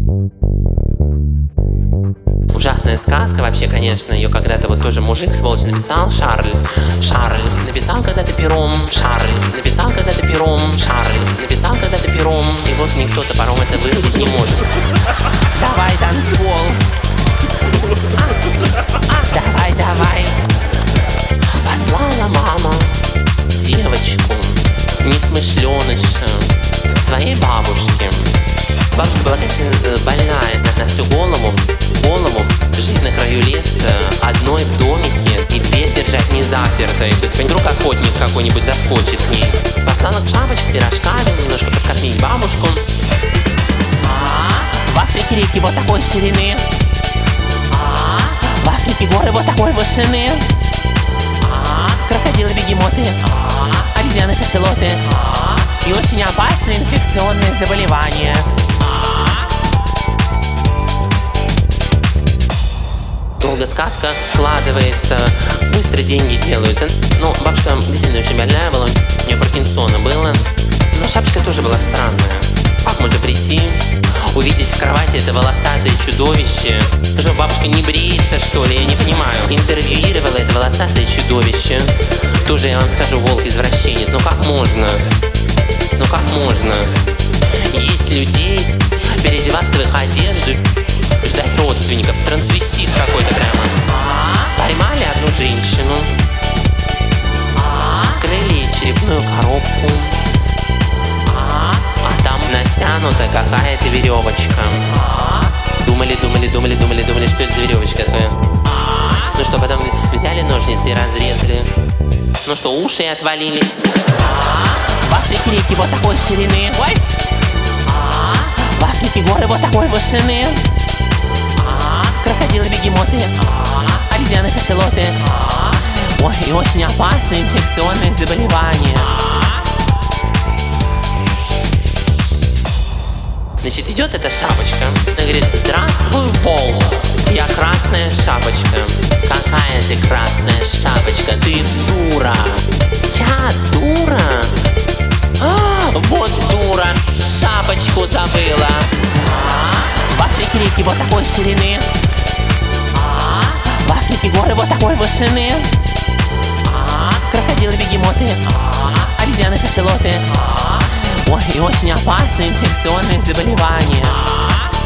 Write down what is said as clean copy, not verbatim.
Ужасная сказка вообще, конечно, ее когда-то вот тоже мужик, сволочь, написал, Шарль написал когда-то пером, Шарль написал когда-то пером, Шарль написал когда-то пером, и вот никто топором это вырубить не может. Давай, танцпол. Давай. Послала мама девочку, несмышленыша, к своей бабушке. Бабушка была, конечно, больная на всю голову, жить на краю леса, одной в домике и дверь держать не запертой. То есть вдруг охотник какой-нибудь заскочит к ней. Послала к шапочке с пирожками, немножко подкормить бабушку. В Африке реки вот такой ширины, в Африке горы вот такой высоты, крокодилы, бегемоты, обезьяны, кашалоты и очень опасные инфекционные заболевания. Долго сказка складывается, быстро деньги делаются. Ну, бабушка действительно очень больная была, у нее Паркинсона было. Но шапочка тоже была странная. Как можно прийти, увидеть в кровати это волосатое чудовище? Что, бабушка не бреется, что ли? Я не понимаю. Интервьюировала это волосатое чудовище. Тоже, я вам скажу, волк-извращенец. Ну как можно? Есть людей, переодеваться в их одежду, ждать родственников, трансвестит какой-то прямо. Поймали одну женщину, открыли черепную коробку, а там натянута какая-то веревочка. Думали, что это за веревочка такая. Ну что, потом взяли ножницы и разрезали. Ну что, уши отвалились. В Африке реки вот такой ширины, в Африке горы вот такой высоты, крокодилы, бегемоты, обезьяны, кашалоты, ой, и очень опасные инфекционные заболевания. Значит, идет эта шапочка, она говорит: здравствуй, волк, я красная шапочка. Какая ты красная шапочка, ты дура. Я дура? Вот дура, шапочку забыла. В Африке реки вот такой ширины, в Африке горы вот такой высоты, крокодилы, бегемоты, обезьяны, кашалоты, ой, и очень опасные инфекционные заболевания.